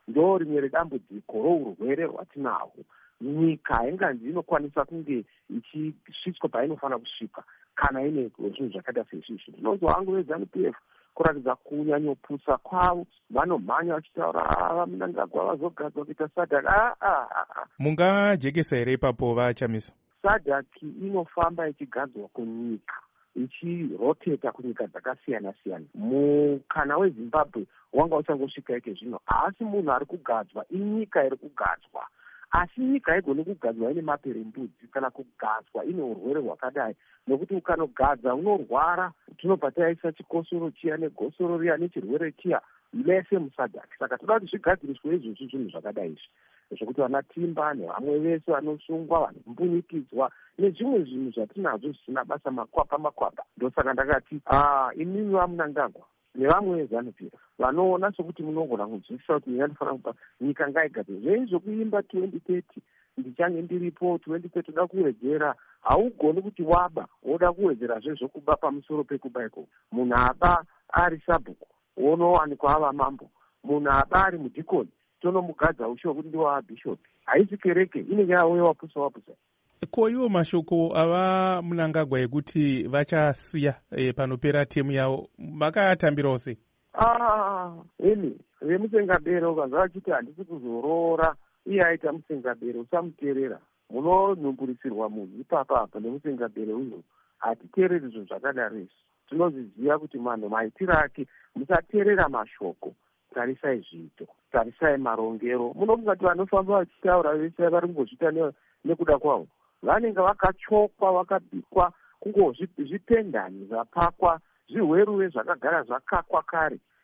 ndo rimwe redambudziko rourwere hwatinahwo. Nyika hainganzi inokwanisa kunge ichisvitswa painofanira kusvika kana ine zvinhu zvakaita seizvizvi. Ndinonzwa hangu veZANU-PF kuratidza kunyanyopusa kwavo, vanomhanya vachitaura vaMnangagwa vazogadzwa kuita SADC. Mungajekesa here ipapo vaChamiso? SADC inofamba ichigadzwa kunyika, ichiroteta kunyika dzakasiyana-siyana. Mukana weZimbabwe wanga uchangosvika ike zvino, asi munhu ari kugadzwa inyika iri kugadzwa. Asi nyika haigoni kugadzwa ine maperembudzi kana kugadzwa ine urwere hwakadai, nokuti ukanogadza unorwara. Tinobva taisa chikosoro chiya negosoro riya nechirwere chiya mese muSADC. Saka toda kuti zvigadziriswe izvozvi zvinhu zvakadai izvi, zvokuti vana Timba nevamwe vese vanosungwa, vanombunikidzwa nezvimwe zvinhu zvatinazvo zvisina basa, makwapa. Ndosaka ndakati imimi vaMnangagwa nevamwe veZANU-PF vanoona sokuti munogona kunzwisisa kuti ndinofanira kupa nyika ngaigadzwe. Zveizvokuimba 2030 ndichange ndiripo, 2030 toda kuwedzera, haugoni kuti waba woda kuwedzerazve zvokuba pamusoro pekuba iko. Munhu aba ari sabhuku wonowanikwa ava mambo, munhu aba ari mudhikoni tonomugadza ushiwo kuti ndiwa bhishopi. Haisi kereke, inenge yauya wapusa. Ko iwo mashoko ava Mnangagwa ekuti vachasiya panopera temu yavo, makatambirawo sei? Ini vemusengabere ukanzwa vachiti handisi kuzoroora, iye aita musengabere usamuteerera. Munonhumburisirwa munhu ipapa nemusengabere uyu. Hatiteereri zvinhu zvakadaro izvi. Tinozviziva kuti manhu maitiro ake, musateerera mashoko, tarisai zviito, tarisai marongero. Munofunga kuti vanofamba vachitaura vese vari kungozviita nekuda kwavo, vanenge vakachokwa, vakabikwa, kungozvipendani zvapakwa, zviweruwe zvakagara zvakakwa kare.